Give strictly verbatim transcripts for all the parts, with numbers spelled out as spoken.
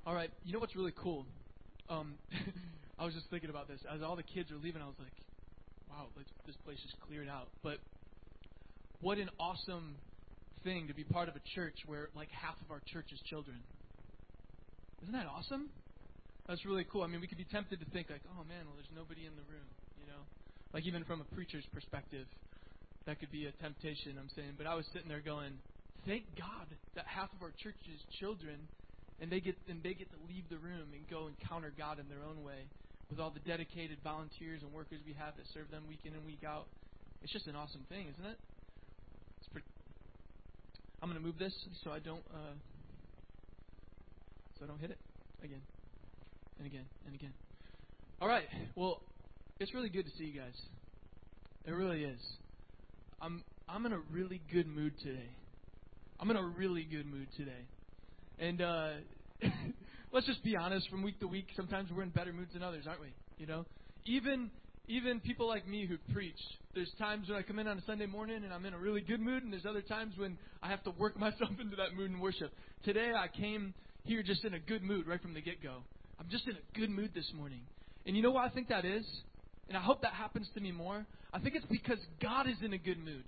All right, you know what's really cool? Um, I was just thinking about this. As all the kids were leaving, I was like, wow, like, this place is cleared out. But what an awesome thing to be part of a church where like half of our church is children. Isn't that awesome? That's really cool. I mean, we could be tempted to think like, oh man, well, there's nobody in the room, you know? Like even from a preacher's perspective, that could be a temptation, I'm saying. But I was sitting there going, thank God that half of our church is children, and they get and they get to leave the room and go encounter God in their own way with all the dedicated volunteers and workers we have that serve them week in and week out. It's just an awesome thing, isn't it? It's pretty. I'm going to move this so I don't uh, so I don't hit it again and again and again. All right. Well, it's really good to see you guys. It really is. I'm I'm in a really good mood today. I'm in a really good mood today. And uh, let's just be honest, from week to week, sometimes we're in better moods than others, aren't we? You know, even even people like me who preach, there's times when I come in on a Sunday morning and I'm in a really good mood, and there's other times when I have to work myself into that mood in worship. Today I came here just in a good mood right from the get-go. I'm just in a good mood this morning. And you know why I think that is? And I hope that happens to me more. I think it's because God is in a good mood.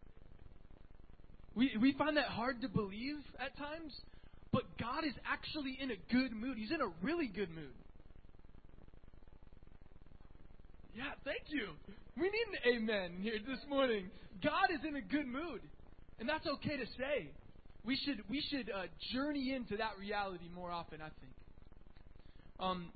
We we find that hard to believe at times, but God is actually in a good mood. He's in a really good mood. Yeah, thank you. We need an amen here this morning. God is in a good mood, and that's okay to say. We should we should uh, journey into that reality more often, I think. Um,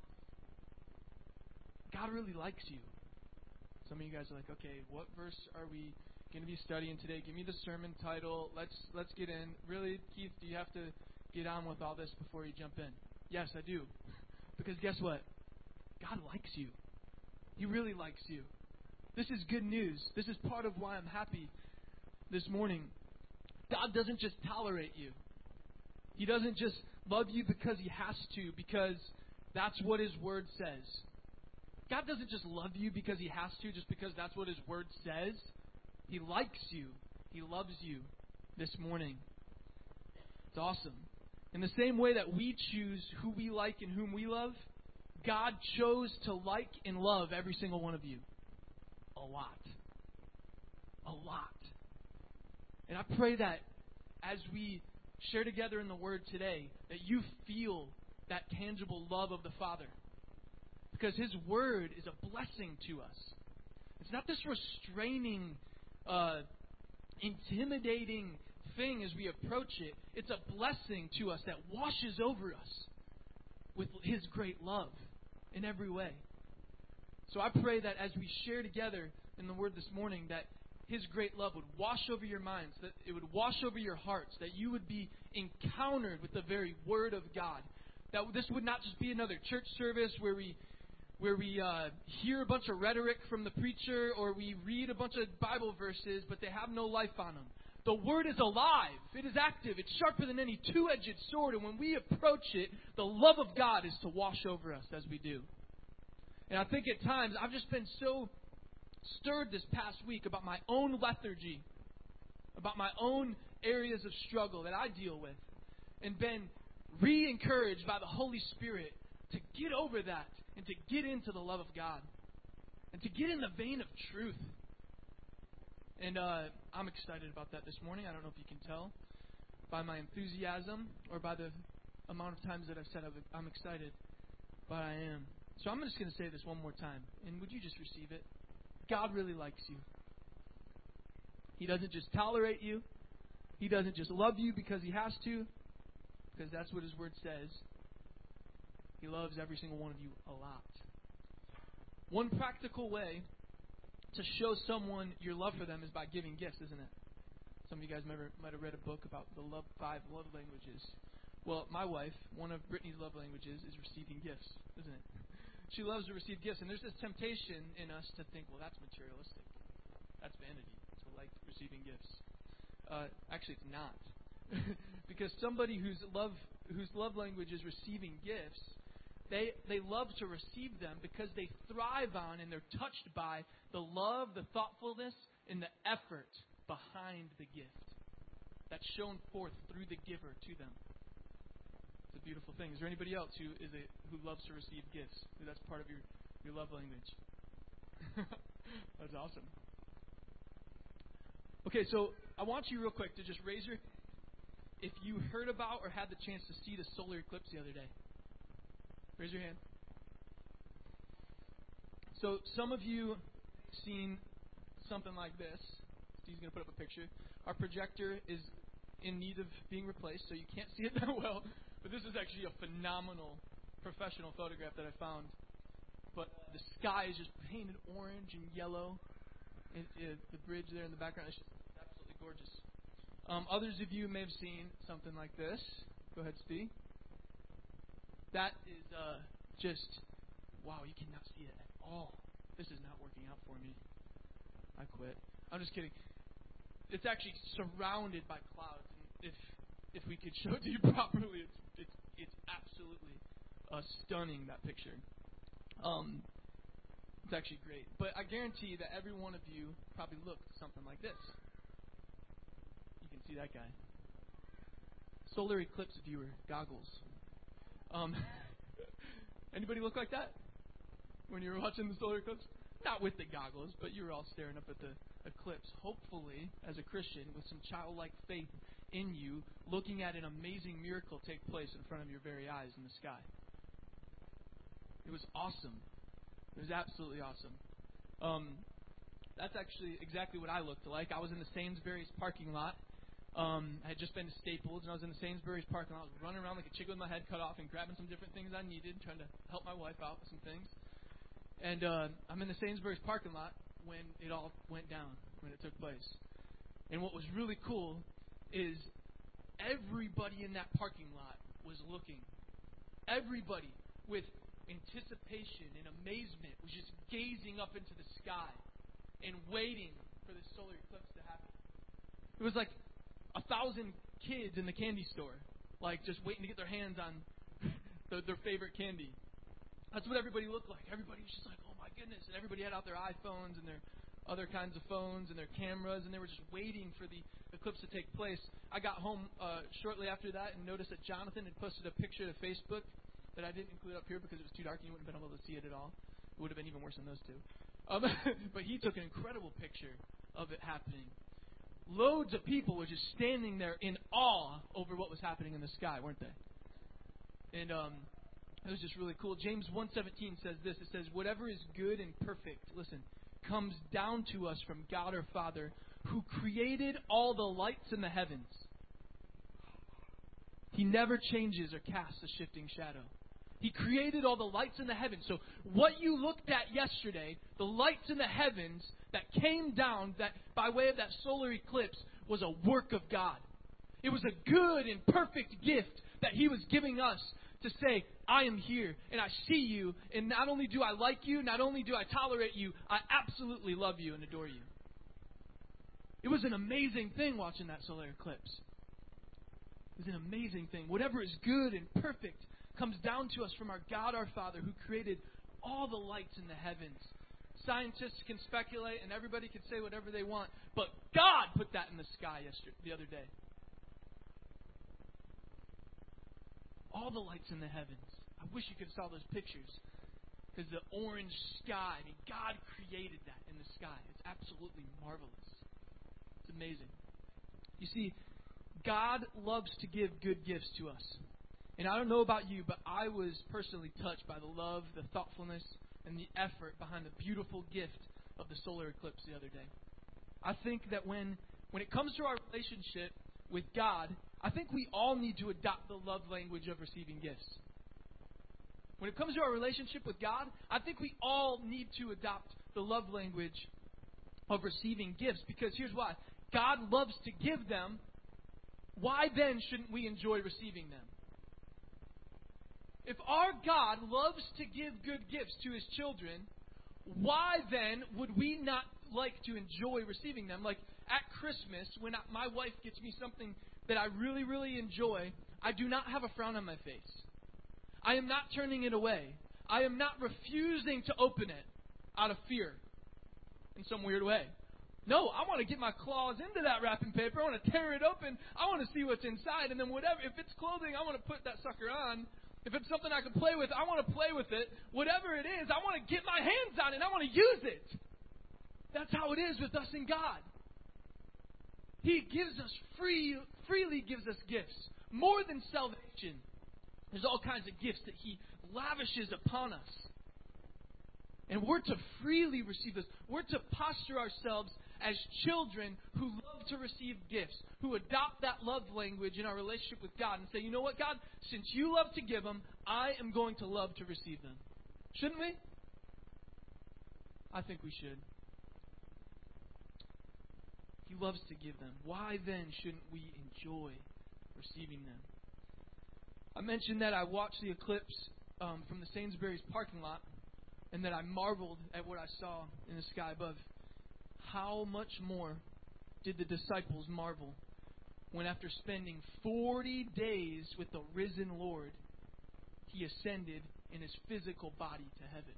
God really likes you. Some of you guys are like, okay, what verse are we going to be studying today? Give me the sermon title. Let's let's get in. Really, Keith, do you have to get on with all this before you jump in? Yes, I do. Because guess what? God likes you. He really likes you. This is good news. This is part of why I'm happy this morning. God doesn't just tolerate you. He doesn't just love you because He has to, because that's what His Word says. God doesn't just love you because He has to, just because that's what His Word says. He likes you. He loves you this morning. It's awesome. In the same way that we choose who we like and whom we love, God chose to like and love every single one of you. A lot. A lot. And I pray that as we share together in the Word today, that you feel that tangible love of the Father. Because His Word is a blessing to us. It's not this restraining, uh, intimidating thing as we approach it. It's a blessing to us that washes over us with His great love in every way. So I pray that as we share together in the Word this morning, that His great love would wash over your minds, that it would wash over your hearts, that you would be encountered with the very Word of God. That this would not just be another church service where we where we uh, hear a bunch of rhetoric from the preacher, or we read a bunch of Bible verses, but they have no life on them. The Word is alive. It is active. It's sharper than any two-edged sword. And when we approach it, the love of God is to wash over us as we do. And I think at times, I've just been so stirred this past week about my own lethargy, about my own areas of struggle that I deal with, and been re-encouraged by the Holy Spirit to get over that and to get into the love of God and to get in the vein of truth. And uh, I'm excited about that this morning. I don't know if you can tell by my enthusiasm or by the amount of times that I've said I'm excited, but I am. So I'm just going to say this one more time, and would you just receive it? God really likes you. He doesn't just tolerate you. He doesn't just love you because He has to, because that's what His Word says. He loves every single one of you a lot. One practical way to show someone your love for them is by giving gifts, isn't it? Some of you guys might have, might have read a book about the love, five love languages. Well, my wife, one of Brittany's love languages is receiving gifts, isn't it? She loves to receive gifts, and there's this temptation in us to think, well, that's materialistic. That's vanity, to like receiving gifts. Uh, actually, it's not. Because somebody whose love whose love language is receiving gifts, They they love to receive them because they thrive on and they're touched by the love, the thoughtfulness, and the effort behind the gift that's shown forth through the giver to them. It's a beautiful thing. Is there anybody else who is a who loves to receive gifts? That's part of your, your love language. That's awesome. Okay, so I want you real quick to just raise your if you heard about or had the chance to see the solar eclipse the other day. Raise your hand. So some of you seen something like this. Steve's going to put up a picture. Our projector is in need of being replaced, so you can't see it that well. But this is actually a phenomenal professional photograph that I found. But the sky is just painted orange and yellow. It, it, the bridge there in the background is just absolutely gorgeous. Um, others of you may have seen something like this. Go ahead, Steve. That is uh, just, wow, you cannot see it at all. This is not working out for me. I quit. I'm just kidding. It's actually surrounded by clouds. And if if we could show it to you properly, it's it's it's absolutely uh, stunning, that picture. Um, it's actually great. But I guarantee that every one of you probably looked something like this. You can see that guy. Solar eclipse viewer goggles. Um, anybody look like that when you were watching the solar eclipse? Not with the goggles, but you were all staring up at the eclipse, hopefully, as a Christian, with some childlike faith in you, looking at an amazing miracle take place in front of your very eyes in the sky. It was awesome. It was absolutely awesome. Um, that's actually exactly what I looked like. I was in the Sainsbury's parking lot. Um, I had just been to Staples, and I was in the Sainsbury's parking lot. I was running around like a chicken with my head cut off and grabbing some different things I needed, trying to help my wife out with some things. And uh, I'm in the Sainsbury's parking lot when it all went down, when it took place. And what was really cool is everybody in that parking lot was looking. Everybody with anticipation and amazement was just gazing up into the sky and waiting for this solar eclipse to happen. It was like a thousand kids in the candy store, like just waiting to get their hands on the, their favorite candy. That's what everybody looked like. Everybody was just like, oh my goodness. And everybody had out their iPhones and their other kinds of phones and their cameras, and they were just waiting for the eclipse to take place. I got home uh, shortly after that and noticed that Jonathan had posted a picture to Facebook that I didn't include up here because it was too dark and you wouldn't have been able to see it at all. It would have been even worse than those two. Um, but he took an incredible picture of it happening. Loads of people were just standing there in awe over what was happening in the sky, weren't they? And um, it was just really cool. James one seventeen says this. It says, whatever is good and perfect, listen, comes down to us from God our Father, who created all the lights in the heavens. He never changes or casts a shifting shadow. He created all the lights in the heavens. So what you looked at yesterday, the lights in the heavens that came down that by way of that solar eclipse, was a work of God. It was a good and perfect gift that He was giving us to say, I am here and I see you, and not only do I like you, not only do I tolerate you, I absolutely love you and adore you. It was an amazing thing watching that solar eclipse. It was an amazing thing. Whatever is good and perfect comes down to us from our God our Father, who created all the lights in the heavens. Scientists can speculate and everybody can say whatever they want, but God put that in the sky yesterday, the other day. All the lights in the heavens. I wish you could have saw those pictures. Because the orange sky, I mean, God created that in the sky. It's absolutely marvelous. It's amazing. You see, God loves to give good gifts to us. And I don't know about you, but I was personally touched by the love, the thoughtfulness, and the effort behind the beautiful gift of the solar eclipse the other day. I think that when, when it comes to our relationship with God, I think we all need to adopt the love language of receiving gifts. When it comes to our relationship with God, I think we all need to adopt the love language of receiving gifts. Because here's why. God loves to give them. Why then shouldn't we enjoy receiving them? If our God loves to give good gifts to His children, why then would we not like to enjoy receiving them? Like at Christmas, when my wife gets me something that I really, really enjoy, I do not have a frown on my face. I am not turning it away. I am not refusing to open it out of fear in some weird way. No, I want to get my claws into that wrapping paper. I want to tear it open. I want to see what's inside. And then whatever, if it's clothing, I want to put that sucker on. If it's something I can play with, I want to play with it. Whatever it is, I want to get my hands on it. I want to use it. That's how it is with us in God. He gives us free, freely gives us gifts. More than salvation. There's all kinds of gifts that He lavishes upon us. And we're to freely receive this. We're to posture ourselves as children who love to receive gifts, who adopt that love language in our relationship with God and say, you know what, God, since you love to give them, I am going to love to receive them. Shouldn't we? I think we should. He loves to give them. Why then shouldn't we enjoy receiving them? I mentioned that I watched the eclipse um, from the Sainsbury's parking lot, and that I marveled at what I saw in the sky above. How much more did the disciples marvel when, after spending forty days with the risen Lord, He ascended in His physical body to heaven?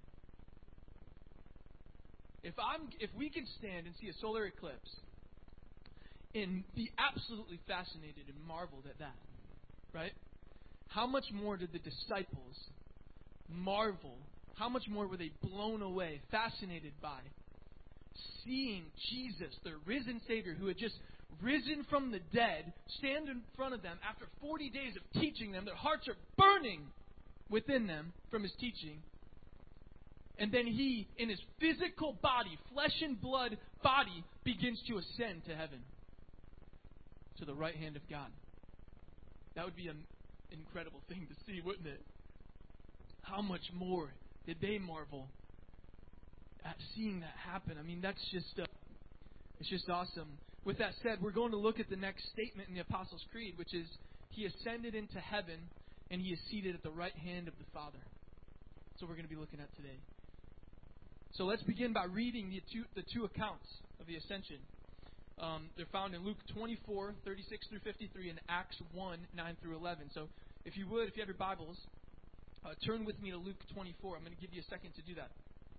If I'm, if we can stand and see a solar eclipse and be absolutely fascinated and marveled at that, right? How much more did the disciples marvel? How much more were they blown away, fascinated by seeing Jesus, their risen Savior, who had just risen from the dead, stand in front of them after forty days of teaching them. Their hearts are burning within them from His teaching. And then He, in His physical body, flesh and blood body, begins to ascend to heaven, to the right hand of God. That would be an incredible thing to see, wouldn't it? How much more did they marvel at seeing that happen? I mean, that's just uh, it's just awesome. With that said, we're going to look at the next statement in the Apostles' Creed, which is, He ascended into heaven and He is seated at the right hand of the Father. That's what we're going to be looking at today. So let's begin by reading the two, the two accounts of the ascension. Um, they're found in Luke twenty-four, thirty-six through fifty-three, and Acts one, nine through eleven. So if you would, if you have your Bibles, uh, turn with me to Luke twenty-four. I'm going to give you a second to do that.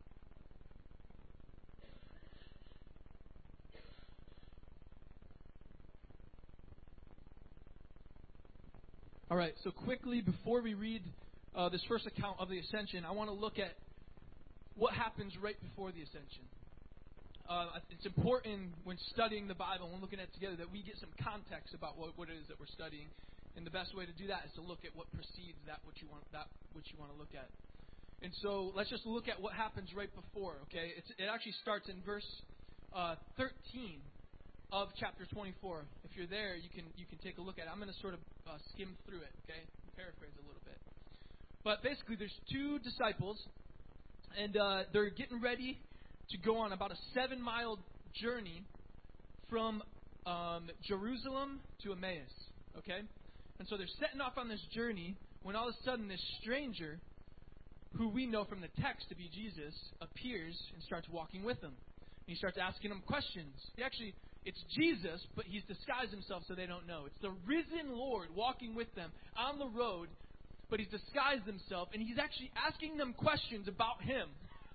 All right, so quickly, before we read uh, this first account of the ascension, I want to look at what happens right before the ascension. Uh, it's important when studying the Bible, when looking at it together, that we get some context about what, what it is that we're studying. And the best way to do that is to look at what precedes that which you want that which you want to look at. And so let's just look at what happens right before. Okay, it's, it actually starts in verse uh, thirteen of chapter twenty-four. If you're there, you can you can take a look at it. I'm going to sort of uh, skim through it. Okay, paraphrase a little bit. But basically, there's two disciples, and uh, they're getting ready to go on about a seven-mile journey from um, Jerusalem to Emmaus. Okay? And so they're setting off on this journey when all of a sudden this stranger, who we know from the text to be Jesus, appears and starts walking with them. And he starts asking them questions. He actually, it's Jesus, but He's disguised Himself so they don't know. It's the risen Lord walking with them on the road, but He's disguised Himself, and He's actually asking them questions about Him.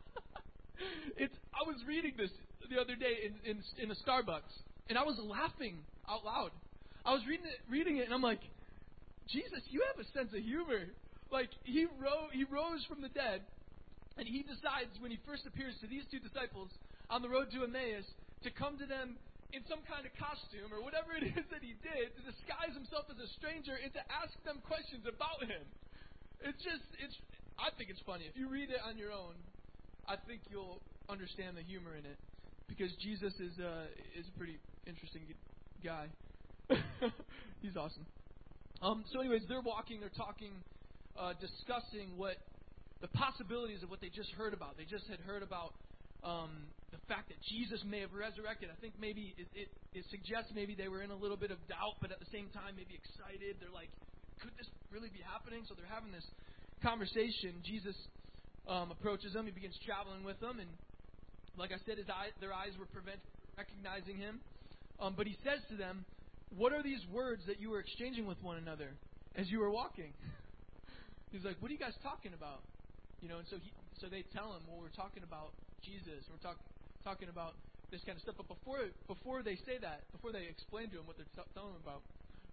It's. I was reading this the other day in, in in a Starbucks, and I was laughing out loud. I was reading it, reading it, and I'm like, Jesus, you have a sense of humor. Like, he rose, he rose from the dead, and He decides when He first appears to these two disciples on the road to Emmaus to come to them in some kind of costume or whatever it is that He did, to disguise Himself as a stranger and to ask them questions about Him. It's just, it's. I think it's funny. If you read it on your own, I think you'll understand the humor in it, because Jesus is uh, is a pretty interesting guy. He's awesome. Um, so, anyways, they're walking, they're talking, uh, discussing what the possibilities of what they just heard about. They just had heard about um, the fact that Jesus may have resurrected. I think maybe it, it, it suggests maybe they were in a little bit of doubt, but at the same time maybe excited. They're like, could this really be happening? So they're having this conversation. Jesus Um, approaches them. He begins traveling with them, and like I said, his eye, their eyes were prevented from recognizing Him. Um, but He says to them, "What are these words that you were exchanging with one another as you were walking?" He's like, "What are you guys talking about?" You know, and so he, so they tell him, "Well, we're talking about Jesus. We're talking talking about this kind of stuff. But before before they say that, before they explain to him what they're t- telling him about,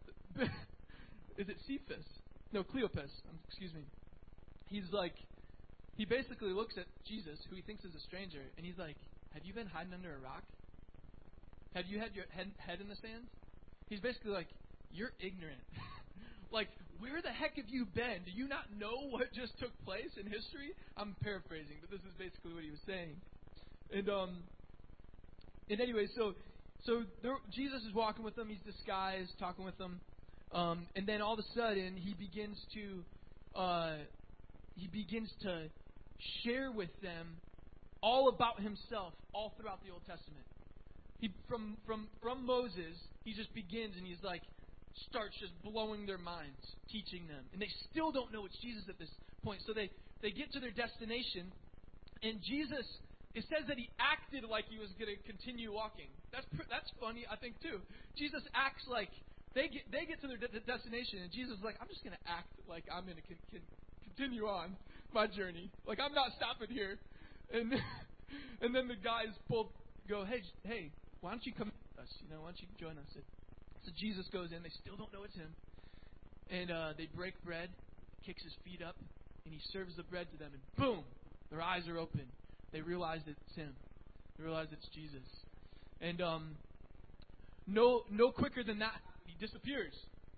is it Cephas? No, Cleopas. Um, excuse me. He's like, he basically looks at Jesus, who he thinks is a stranger, and he's like, have you been hiding under a rock? Have you had your head, head in the sand? He's basically like, you're ignorant. Like, where the heck have you been? Do you not know what just took place in history? I'm paraphrasing, but this is basically what he was saying. And um, and anyway, so so there, Jesus is walking with them. He's disguised, talking with them, um, and then all of a sudden he begins to uh, he begins to share with them all about himself, all throughout the Old Testament. He from from from Moses, he just begins and he's like starts just blowing their minds, teaching them, and they still don't know it's Jesus at this point. So they they get to their destination, and Jesus. It says that he acted like he was going to continue walking. That's that's funny, I think, too. Jesus acts like they get they get to their de- destination, and Jesus is like, I'm just going to act like I'm going to con- con- continue on my journey. Like, I'm not stopping here. And and then the guys both go, hey, hey, why don't you come with us? You know, why don't you join us? So Jesus goes in. They still don't know it's him. And uh, they break bread, kicks his feet up, and he serves the bread to them, and boom, their eyes are open. They realize it's him. They realize it's Jesus. And um, no no quicker than that, he disappears.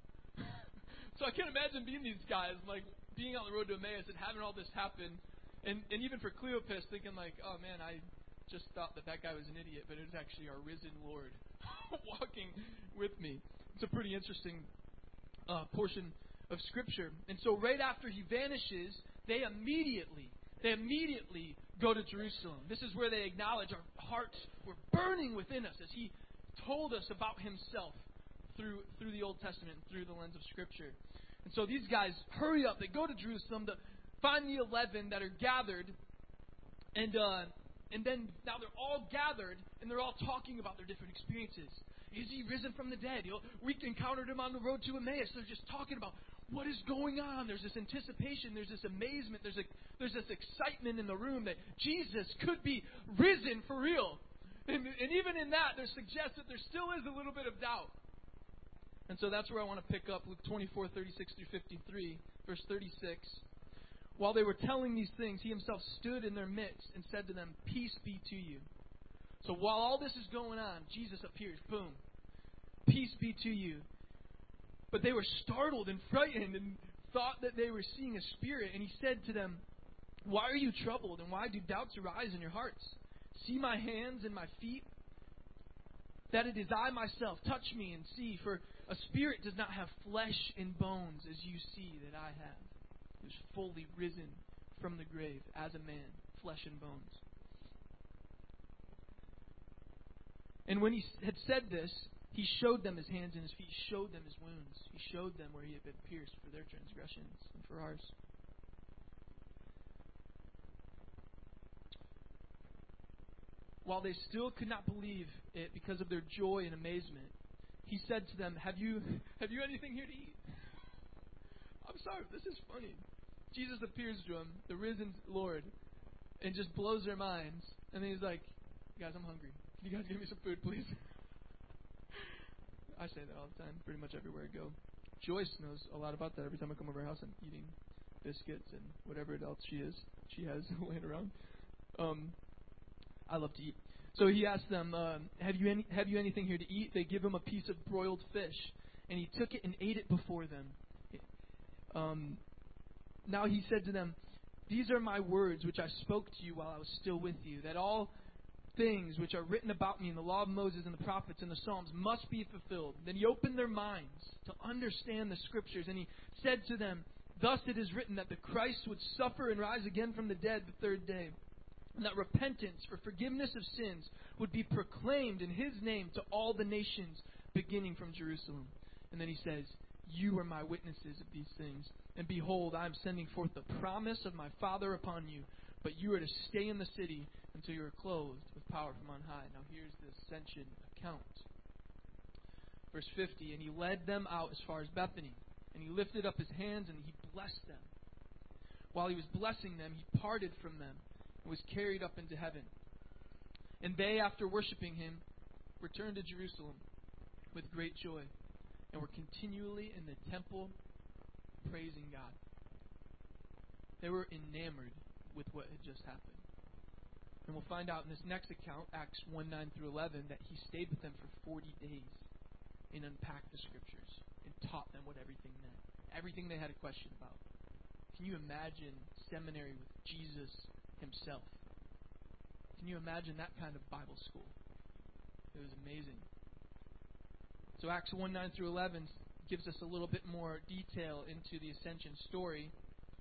So I can't imagine being these guys, like being on the road to Emmaus and having all this happen. And, and even for Cleopas, thinking like, oh man, I just thought that that guy was an idiot, but it was actually our risen Lord walking with me. It's a pretty interesting uh, portion of Scripture. And so right after he vanishes, they immediately, they immediately go to Jerusalem. This is where they acknowledge our hearts were burning within us as he told us about himself through through the Old Testament and through the lens of Scripture. And so these guys hurry up. They go to Jerusalem to find the eleven that are gathered. And uh, and then now they're all gathered and they're all talking about their different experiences. Is he risen from the dead? You know, we encountered him on the road to Emmaus. They're just talking about what is going on. There's this anticipation. There's this amazement. There's a, there's this excitement in the room that Jesus could be risen for real. And, and even in that, there suggests that there still is a little bit of doubt. And so that's where I want to pick up Luke twenty-four, thirty-six through fifty-three, verse thirty-six. While they were telling these things, he himself stood in their midst and said to them, peace be to you. So while all this is going on, Jesus appears. Boom. Peace be to you. But they were startled and frightened and thought that they were seeing a spirit. And he said to them, why are you troubled, and why do doubts arise in your hearts? See my hands and my feet, that it is I myself. Touch me and see, for a spirit does not have flesh and bones as you see that I have. He was fully risen from the grave as a man, flesh and bones. And when he had said this, he showed them his hands and his feet. He showed them his wounds. He showed them where he had been pierced for their transgressions and for ours. While they still could not believe it because of their joy and amazement, he said to them, Have you have you anything here to eat? I'm sorry, this is funny. Jesus appears to them, the risen Lord, and just blows their minds. And then he's like, guys, I'm hungry. Can you guys give me some food, please? I say that all the time, pretty much everywhere I go. Joyce knows a lot about that. Every time I come over her house, I'm eating biscuits and whatever else she is, she has laying around. Um, I love to eat. So he asked them, um, have you any, have you anything here to eat? They give him a piece of broiled fish, and he took it and ate it before them. Um, now he said to them, these are my words which I spoke to you while I was still with you, that all things which are written about me in the law of Moses and the prophets and the Psalms must be fulfilled. Then he opened their minds to understand the Scriptures, and he said to them, thus it is written that the Christ would suffer and rise again from the dead the third day, and that repentance for forgiveness of sins would be proclaimed in his name to all the nations, beginning from Jerusalem. And then he says, you are my witnesses of these things. And behold, I am sending forth the promise of my Father upon you, but you are to stay in the city until you are clothed with power from on high. Now here's the ascension account. Verse fifty, and he led them out as far as Bethany, and he lifted up his hands and he blessed them. While he was blessing them, he parted from them and was carried up into heaven. And they, after worshiping him, returned to Jerusalem with great joy and were continually in the temple praising God. They were enamored with what had just happened. And we'll find out in this next account, Acts one, nine through eleven, that he stayed with them for forty days and unpacked the scriptures and taught them what everything meant. Everything they had a question about. Can you imagine seminary with Jesus himself? Can you imagine that kind of Bible school? It was amazing. So Acts one, nine through eleven gives us a little bit more detail into the ascension story.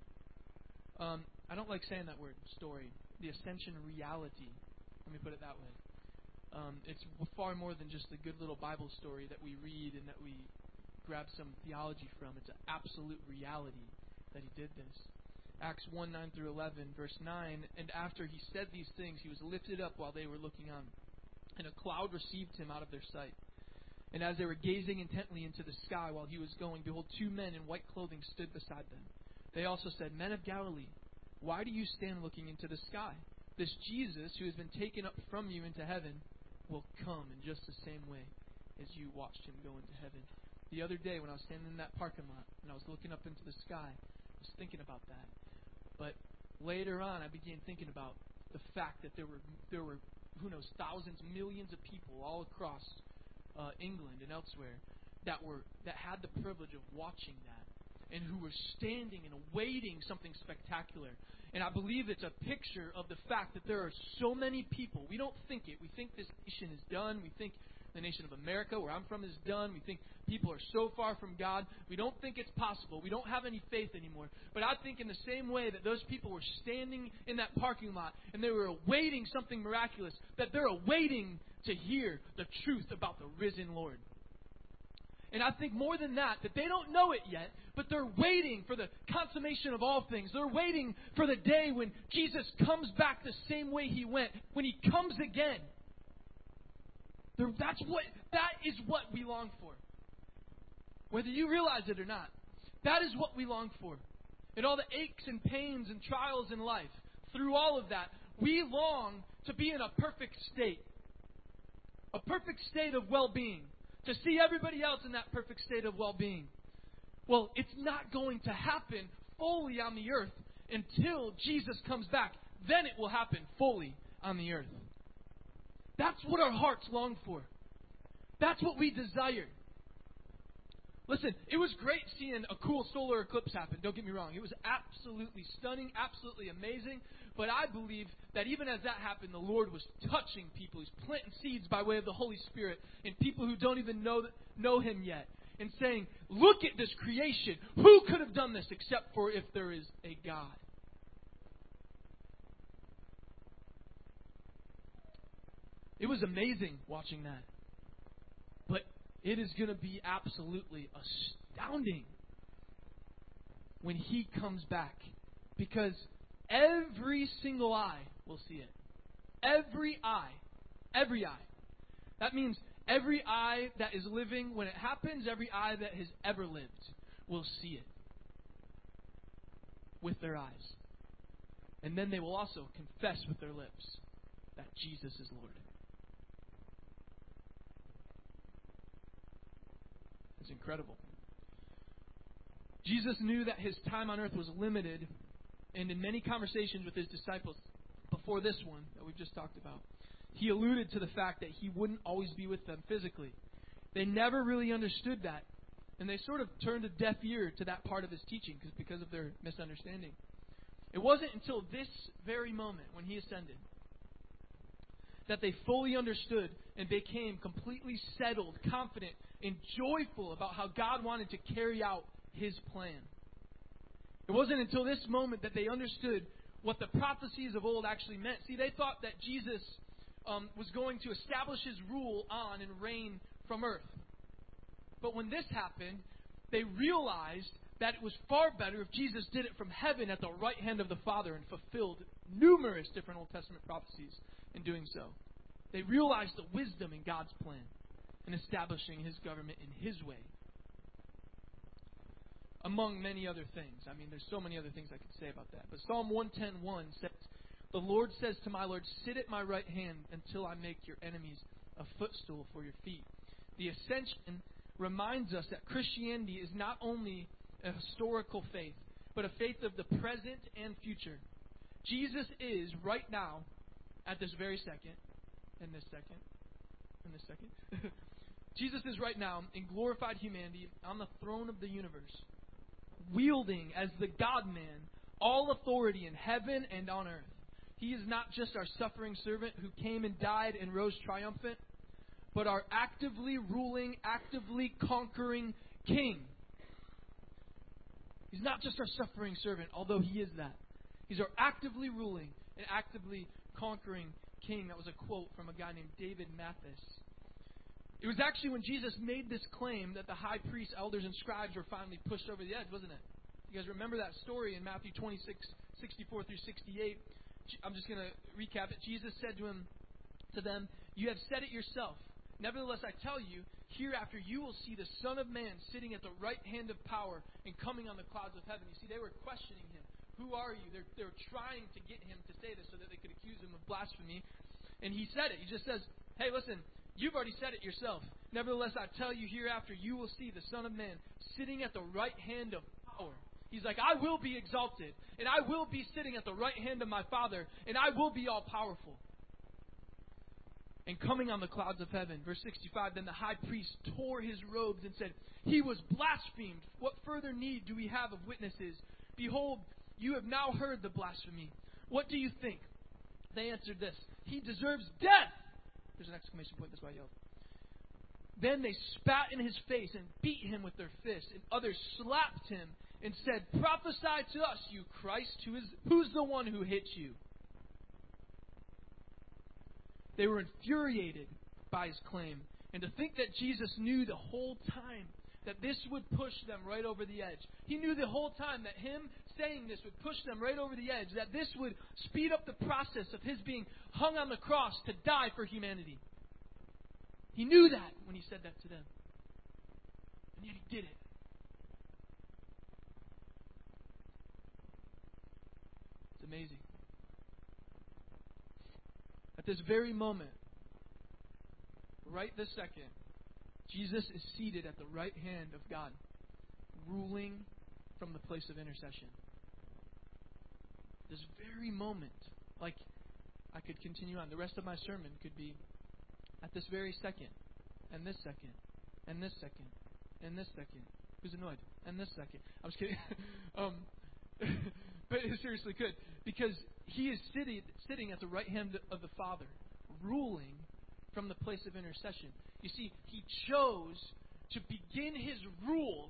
Um, I don't like saying that word, story. The ascension reality. Let me put it that way. Um, it's far more than just a good little Bible story that we read and that we grab some theology from. It's an absolute reality that he did this. Acts one, nine through eleven, verse nine, and after he said these things, he was lifted up while they were looking on, and a cloud received him out of their sight. And as they were gazing intently into the sky while he was going, behold, two men in white clothing stood beside them. They also said, Men of Galilee, why do you stand looking into the sky? This Jesus, who has been taken up from you into heaven, will come in just the same way as you watched him go into heaven. The other day when I was standing in that parking lot and I was looking up into the sky, I was thinking about that. But later on, I began thinking about the fact that there were, there were who knows, thousands, millions of people all across uh, England and elsewhere that were that had the privilege of watching that, and who were standing and awaiting something spectacular. And I believe it's a picture of the fact that there are so many people. We don't think it. We think this nation is done. We think the nation of America, where I'm from, is done. We think people are so far from God. We don't think it's possible. We don't have any faith anymore. But I think in the same way that those people were standing in that parking lot and they were awaiting something miraculous, that they're awaiting to hear the truth about the risen Lord. And I think more than that, that they don't know it yet, but they're waiting for the consummation of all things. They're waiting for the day when Jesus comes back the same way he went, when he comes again. They're, that's what, that is what we long for. Whether you realize it or not, that is what we long for. And all the aches and pains and trials in life, through all of that, we long to be in a perfect state. A perfect state of well-being. To see everybody else in that perfect state of well-being. Well, it's not going to happen fully on the earth until Jesus comes back. Then it will happen fully on the earth. That's what our hearts long for. That's what we desire. Listen, it was great seeing a cool solar eclipse happen. Don't get me wrong. It was absolutely stunning, absolutely amazing. But I believe that even as that happened, the Lord was touching people. He's planting seeds by way of the Holy Spirit in people who don't even know know Him yet. And saying, look at this creation. Who could have done this except for if there is a God? It was amazing watching that. But it is going to be absolutely astounding when He comes back. Because every single eye will see it. Every eye. Every eye. That means every eye that is living when it happens, every eye that has ever lived will see it with their eyes. And then they will also confess with their lips that Jesus is Lord. It's incredible. Jesus knew that His time on earth was limited, and in many conversations with His disciples before this one that we've just talked about, He alluded to the fact that He wouldn't always be with them physically. They never really understood that, and they sort of turned a deaf ear to that part of His teaching because of their misunderstanding. It wasn't until this very moment when He ascended that they fully understood and became completely settled, confident, and joyful about how God wanted to carry out His plan. It wasn't until this moment that they understood what the prophecies of old actually meant. See, they thought that Jesus um, was going to establish His rule on and reign from earth. But when this happened, they realized that it was far better if Jesus did it from heaven at the right hand of the Father and fulfilled numerous different Old Testament prophecies in doing so. They realized the wisdom in God's plan in establishing His government in His way. Among many other things. I mean, there's so many other things I could say about that. But Psalm one ten one says, The Lord says to my Lord, sit at my right hand until I make your enemies a footstool for your feet. The ascension reminds us that Christianity is not only a historical faith, but a faith of the present and future. Jesus is right now, at this very second, in this second, in this second, Jesus is right now in glorified humanity on the throne of the universe, wielding as the God-man all authority in heaven and on earth. He is not just our suffering servant who came and died and rose triumphant, but our actively ruling, actively conquering King. He's not just our suffering servant, although He is that. He's our actively ruling and actively conquering King. That was a quote from a guy named David Mathis. It was actually when Jesus made this claim that the high priests, elders, and scribes were finally pushed over the edge, wasn't it? You guys remember that story in Matthew twenty-six, sixty-four through sixty-eight. I'm just going to recap it. Jesus said to him, to them, "You have said it yourself. Nevertheless, I tell you, hereafter you will see the Son of Man sitting at the right hand of power and coming on the clouds of heaven." You see, they were questioning Him. Who are you? They're, they're trying to get Him to say this so that they could accuse Him of blasphemy. And He said it. He just says, hey, listen, you've already said it yourself. Nevertheless, I tell you, hereafter you will see the Son of Man sitting at the right hand of power. He's like, I will be exalted, and I will be sitting at the right hand of my Father, and I will be all powerful. And coming on the clouds of heaven. Verse sixty-five, then the high priest tore his robes and said, He was blasphemed. What further need do we have of witnesses? Behold, you have now heard the blasphemy. What do you think? They answered this, He deserves death. There's an exclamation point, that's why I yelled. Then they spat in His face and beat Him with their fists, and others slapped Him and said, Prophesy to us, you Christ, who is, who's the one who hit you? They were infuriated by His claim. And to think that Jesus knew the whole time that this would push them right over the edge. He knew the whole time that Him saying this would push them right over the edge, that this would speed up the process of His being hung on the cross to die for humanity. He knew that when He said that to them. And yet He did it. It's amazing. At this very moment, right this second, Jesus is seated at the right hand of God, ruling from the place of intercession. This very moment, like I could continue on. The rest of my sermon could be at this very second, and this second, and this second, and this second. Who's annoyed? And this second. I was kidding. um, but it seriously could. Because He is sitting, sitting at the right hand of the Father, ruling from the place of intercession. You see, He chose to begin His rule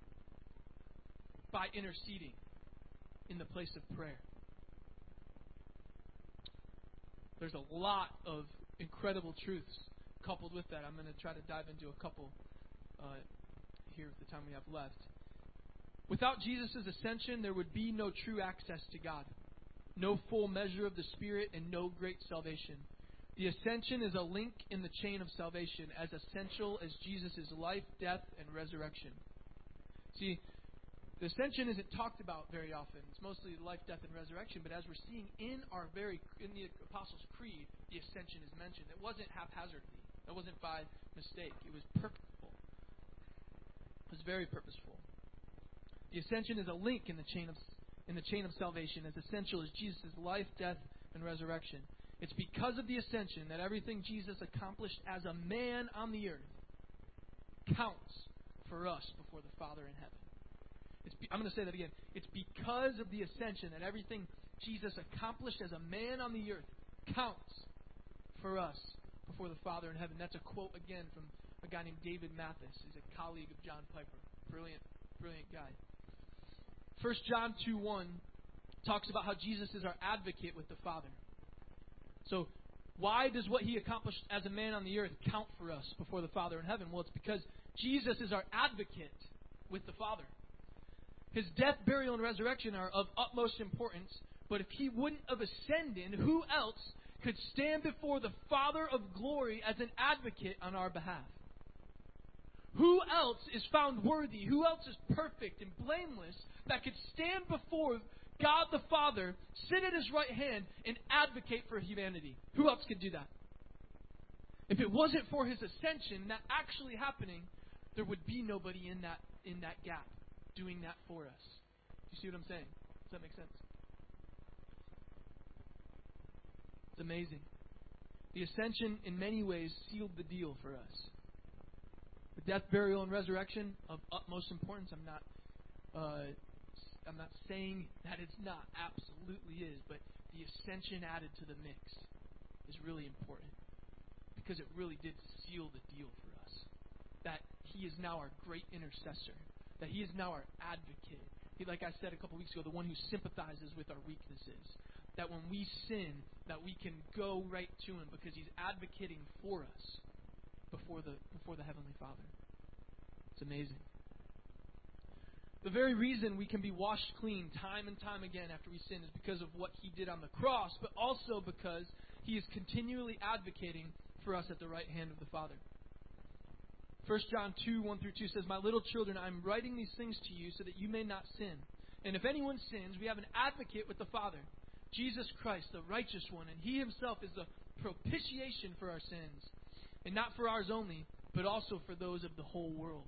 by interceding in the place of prayer. There's a lot of incredible truths coupled with that. I'm going to try to dive into a couple uh, here with the time we have left. Without Jesus' ascension, there would be no true access to God, no full measure of the Spirit, and no great salvation. The ascension is a link in the chain of salvation, as essential as Jesus' life, death, and resurrection. See, the ascension isn't talked about very often. It's mostly life, death, and resurrection. But as we're seeing in our very in the Apostles' Creed, the ascension is mentioned. It wasn't haphazardly. It wasn't by mistake. It was purposeful. It was very purposeful. The ascension is a link in the chain of in the chain of salvation, as essential as Jesus' life, death, and resurrection. It's because of the ascension that everything Jesus accomplished as a man on the earth counts for us before the Father in heaven. It's be, I'm going to say that again. It's because of the ascension that everything Jesus accomplished as a man on the earth counts for us before the Father in heaven. That's a quote again from a guy named David Mathis. He's a colleague of John Piper. Brilliant, brilliant guy. First John two one talks about how Jesus is our advocate with the Father. So why does what He accomplished as a man on the earth count for us before the Father in heaven? Well, it's because Jesus is our advocate with the Father. His death, burial, and resurrection are of utmost importance, but if He wouldn't have ascended, who else could stand before the Father of glory as an advocate on our behalf? Who else is found worthy? Who else is perfect and blameless that could stand before God the Father sit at his right hand and advocate for humanity. Who else could do that? If it wasn't for his ascension and that actually happening, there would be nobody in that in that gap doing that for us. Do you see what I'm saying? Does that make sense? It's amazing. The ascension, in many ways, sealed the deal for us. The death, burial, and resurrection of utmost importance. I'm not, uh, I'm not saying that it's not. Absolutely is. But the ascension added to the mix is really important because it really did seal the deal for us. That He is now our great intercessor. That He is now our advocate. He, like I said a couple weeks ago, the one who sympathizes with our weaknesses. That when we sin, that we can go right to Him because He's advocating for us before the before the Heavenly Father. It's amazing. The very reason we can be washed clean time and time again after we sin is because of what He did on the cross, but also because He is continually advocating for us at the right hand of the Father. First John two, one through two says, "My little children, I am writing these things to you so that you may not sin. And if anyone sins, we have an advocate with the Father, Jesus Christ, the righteous one, and He Himself is the propitiation for our sins, and not for ours only, but also for those of the whole world."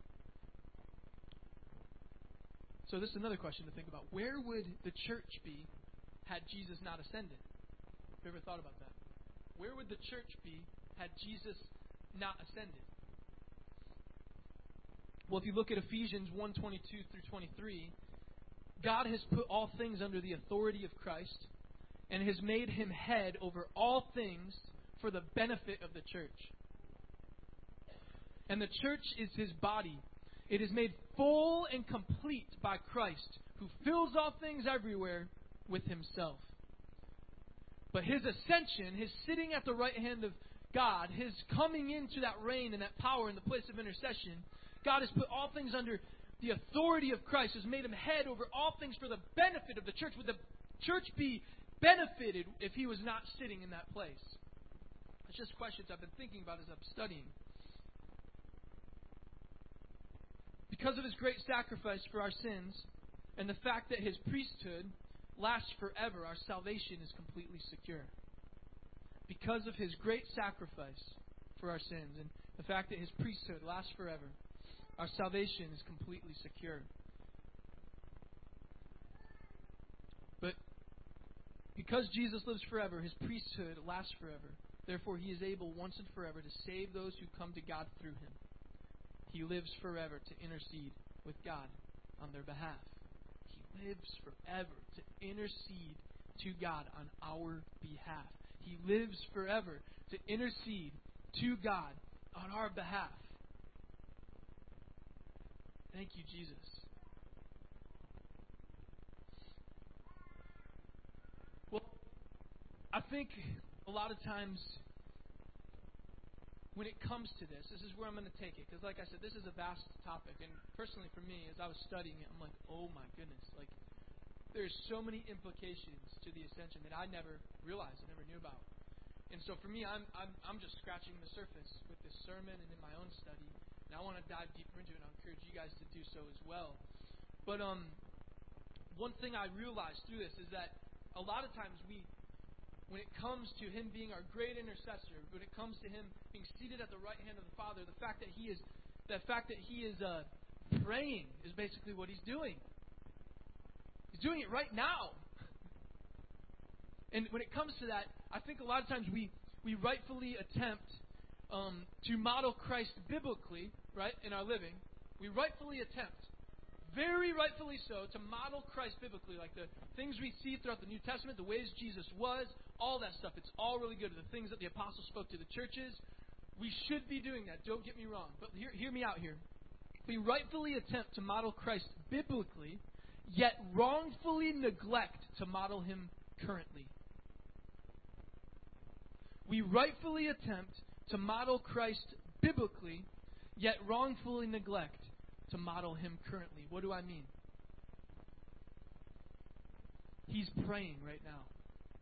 So this is another question to think about. Where would the church be had Jesus not ascended? Have you ever thought about that? Where would the church be had Jesus not ascended? Well, if you look at Ephesians one, twenty-two through twenty-three, God has put all things under the authority of Christ and has made Him head over all things for the benefit of the church. And the church is His body. It is made full and complete by Christ, who fills all things everywhere with Himself. But His ascension, His sitting at the right hand of God, His coming into that reign and that power in the place of intercession, God has put all things under the authority of Christ, has made Him head over all things for the benefit of the church. Would the church be benefited if He was not sitting in that place? It's just questions I've been thinking about as I'm studying. Because of His great sacrifice for our sins and the fact that His priesthood lasts forever, our salvation is completely secure. Because of His great sacrifice for our sins and the fact that His priesthood lasts forever, our salvation is completely secure. But because Jesus lives forever, His priesthood lasts forever. Therefore, He is able once and forever to save those who come to God through Him. He lives forever to intercede with God on their behalf. He lives forever to intercede to God on our behalf. He lives forever to intercede to God on our behalf. Thank you, Jesus. Well, I think a lot of times when it comes to this, this is where I'm going to take it. Because like I said, this is a vast topic. And personally for me, as I was studying it, I'm like, oh my goodness. Like, there's so many implications to the ascension that I never realized, I never knew about. And so for me, I'm I'm, I'm just scratching the surface with this sermon and in my own study. And I want to dive deeper into it, and I'll encourage you guys to do so as well. But um, one thing I realized through this is that a lot of times we, when it comes to Him being our great intercessor, when it comes to Him being seated at the right hand of the Father, the fact that He is, the fact that He is uh, praying is basically what He's doing. He's doing it right now. And when it comes to that, I think a lot of times we, we rightfully attempt um, to model Christ biblically, right, in our living. We rightfully attempt, very rightfully so, to model Christ biblically, like the things we see throughout the New Testament, the ways Jesus was, all that stuff. It's all really good. The things that the apostles spoke to the churches, we should be doing that. Don't get me wrong. But hear, hear me out here. We rightfully attempt to model Christ biblically, yet wrongfully neglect to model Him currently. We rightfully attempt to model Christ biblically, yet wrongfully neglect to model Him currently. What do I mean? He's praying right now.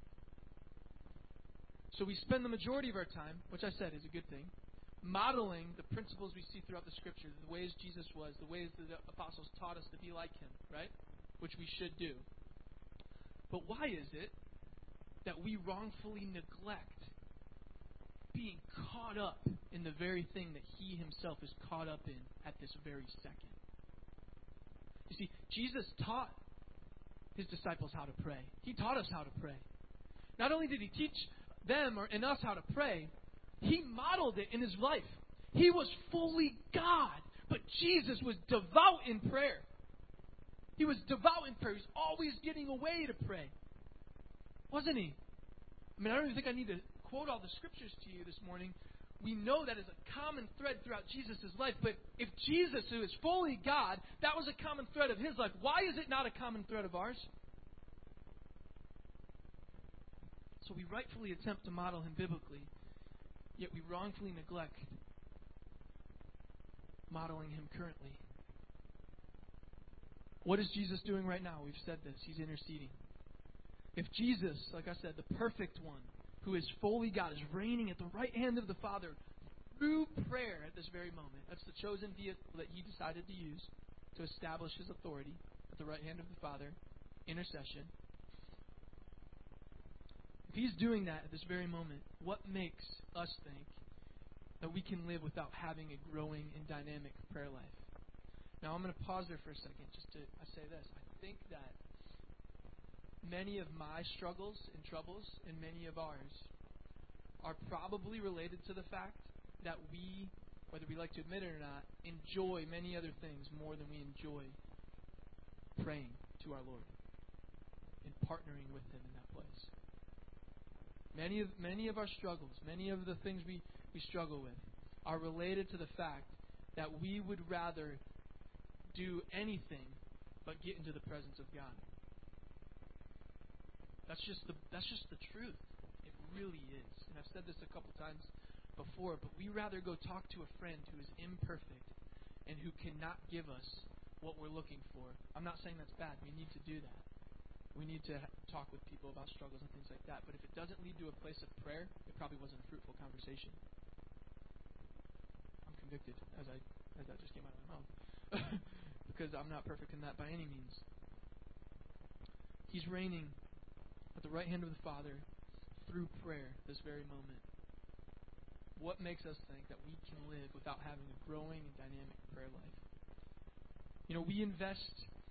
So we spend the majority of our time, which I said is a good thing, modeling the principles we see throughout the Scripture, the ways Jesus was, the ways that the apostles taught us to be like Him, right? Which we should do. But why is it that we wrongfully neglect being caught up in the very thing that He Himself is caught up in at this very second? You see, Jesus taught His disciples how to pray. He taught us how to pray. Not only did He teach them or, and us how to pray, He modeled it in His life. He was fully God, but Jesus was devout in prayer. He was devout in prayer. He was always getting away to pray. Wasn't He? I mean, I don't even think I need to quote all the scriptures to you this morning. We know that is a common thread throughout Jesus' life. But if Jesus, who is fully God, that was a common thread of His life, why is it not a common thread of ours? So we rightfully attempt to model Him biblically, yet we wrongfully neglect modeling Him currently. What is Jesus doing right now? We've said this. He's interceding. If Jesus, like I said, the perfect one, who is fully God, is reigning at the right hand of the Father through prayer at this very moment. That's the chosen vehicle that He decided to use to establish His authority at the right hand of the Father, intercession. If He's doing that at this very moment, what makes us think that we can live without having a growing and dynamic prayer life? Now I'm going to pause there for a second just to I say this. I think that many of my struggles and troubles and many of ours are probably related to the fact that we, whether we like to admit it or not, enjoy many other things more than we enjoy praying to our Lord and partnering with Him in that place. Many of many of our struggles, many of the things we, we struggle with are related to the fact that we would rather do anything but get into the presence of God. That's just the that's just the truth. It really is. And I've said this a couple times before, but we rather go talk to a friend who is imperfect and who cannot give us what we're looking for. I'm not saying that's bad. We need to do that. We need to talk with people about struggles and things like that. But if it doesn't lead to a place of prayer, it probably wasn't a fruitful conversation. I'm convicted as I as that just came out of my mouth. Because I'm not perfect in that by any means. He's reigning at the right hand of the Father through prayer this very moment. What makes us think that we can live without having a growing and dynamic prayer life? You know, we invest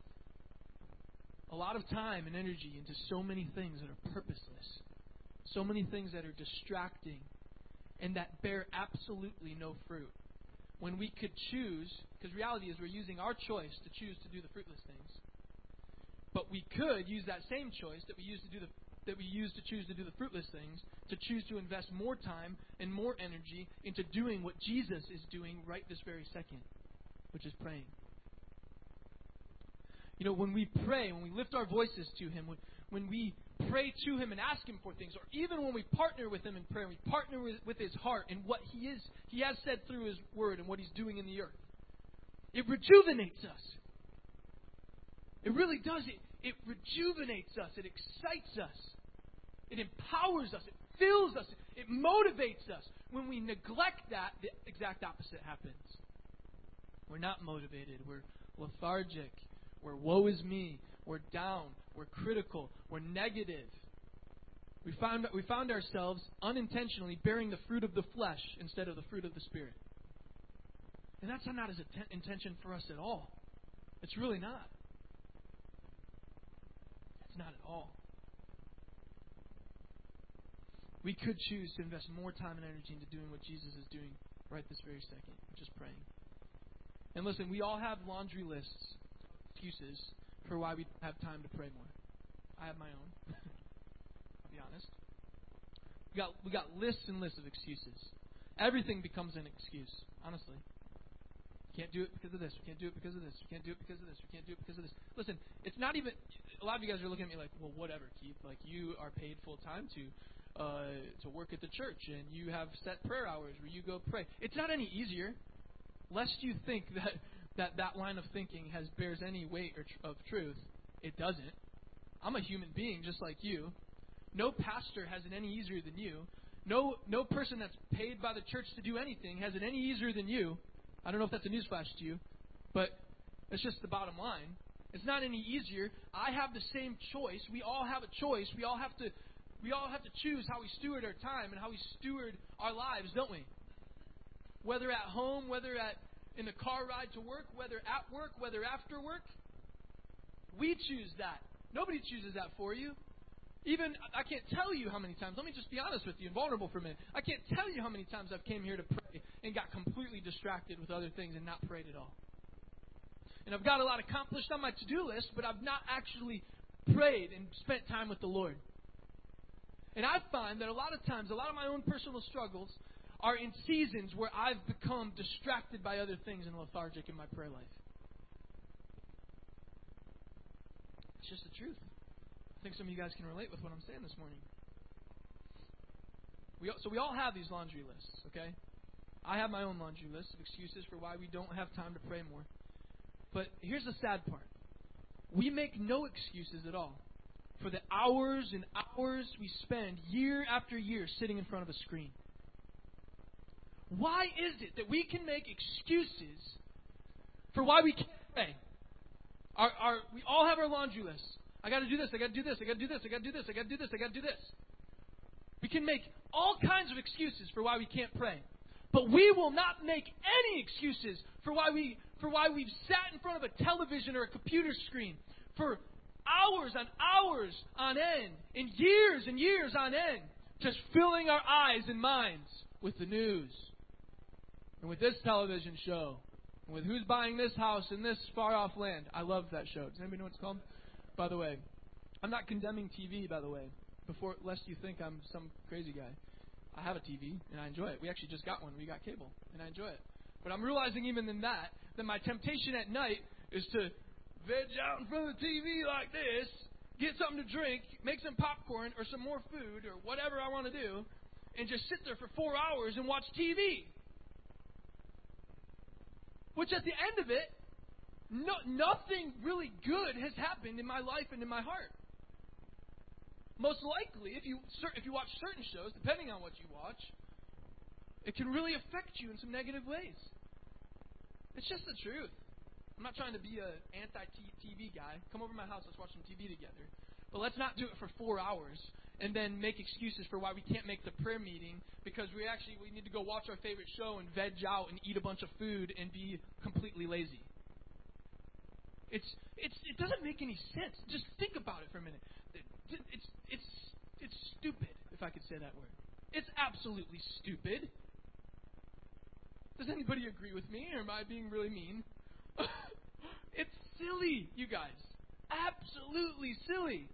a lot of time and energy into so many things that are purposeless, so many things that are distracting, and that bear absolutely no fruit. When we could choose, because reality is we're using our choice to choose to do the fruitless things. But we could use that same choice that we use to do the that we use to choose to do the fruitless things, to choose to invest more time and more energy into doing what Jesus is doing right this very second, which is praying. You know, when we pray, when we lift our voices to Him, when, when we pray to Him and ask Him for things, or even when we partner with Him in prayer, we partner with, with His heart and what He is, He has said through His Word and what He's doing in the earth. It rejuvenates us. It really does. It, it rejuvenates us. It excites us. It empowers us. It fills us. It motivates us. When we neglect that, the exact opposite happens. We're not motivated. We're lethargic. We're woe is me. We're down. We're critical. We're negative. We found, we found ourselves unintentionally bearing the fruit of the flesh instead of the fruit of the Spirit. And that's not His intention for us at all. It's really not. It's not at all. We could choose to invest more time and energy into doing what Jesus is doing right this very second, which is praying. And listen, we all have laundry lists, excuses for why we have time to pray more. I have my own. I'll be honest. We got we got lists and lists of excuses. Everything becomes an excuse, honestly. We can't do it because of this. We can't do it because of this. We can't do it because of this. We can't do it because of this. Listen, it's not even. A lot of you guys are looking at me like, well, whatever, Keith. Like, you are paid full time to. Uh, to work at the church, and you have set prayer hours where you go pray. It's not any easier, lest you think that that, that line of thinking has bears any weight or tr- of truth. It doesn't. I'm a human being just like you. No pastor has it any easier than you. No no person that's paid by the church to do anything has it any easier than you. I don't know if that's a newsflash to you, but it's just the bottom line. It's not any easier. I have the same choice. We all have a choice. We all have to we all have to choose how we steward our time and how we steward our lives, don't we? Whether at home, whether at in the car ride to work, whether at work, whether after work. We choose that. Nobody chooses that for you. Even, I can't tell you how many times, let me just be honest with you and vulnerable for a minute. I can't tell you how many times I've came here to pray and got completely distracted with other things and not prayed at all. And I've got a lot accomplished on my to-do list, but I've not actually prayed and spent time with the Lord. And I find that a lot of times, a lot of my own personal struggles are in seasons where I've become distracted by other things and lethargic in my prayer life. It's just the truth. I think some of you guys can relate with what I'm saying this morning. We, so we all have these laundry lists, okay? I have my own laundry list of excuses for why we don't have time to pray more. But here's the sad part. We make no excuses at all for the hours and hours we spend year after year sitting in front of a screen. Why is it that we can make excuses for why we can't pray? Our, our, we all have our laundry lists. I got to do this, I got to do this, I got to do this, I got to do this, I got to do this, I got to do this. We can make all kinds of excuses for why we can't pray. But we will not make any excuses for why we for why we've sat in front of a television or a computer screen for hours on hours on end, and years and years on end, just filling our eyes and minds with the news, and with this television show, and with who's buying this house in this far-off land. I love that show. Does anybody know what it's called? By the way, I'm not condemning T V, by the way, before lest you think I'm some crazy guy. I have a T V, and I enjoy it. We actually just got one. We got cable, and I enjoy it. But I'm realizing even in that, that my temptation at night is to veg out in front of the T V like this, get something to drink, make some popcorn or some more food or whatever I want to do, and just sit there for four hours and watch T V. Which at the end of it, no, nothing really good has happened in my life and in my heart. Most likely, if you if you watch certain shows, depending on what you watch, it can really affect you in some negative ways. It's just the truth. I'm not trying to be an anti-T V guy. Come over to my house, let's watch some T V together. But let's not do it for four hours and then make excuses for why we can't make the prayer meeting because we actually we need to go watch our favorite show and veg out and eat a bunch of food and be completely lazy. It's it's it doesn't make any sense. Just think about it for a minute. It's it's it's stupid, if I could say that word. It's absolutely stupid. Does anybody agree with me, or am I being really mean? It's silly, you guys. Absolutely silly.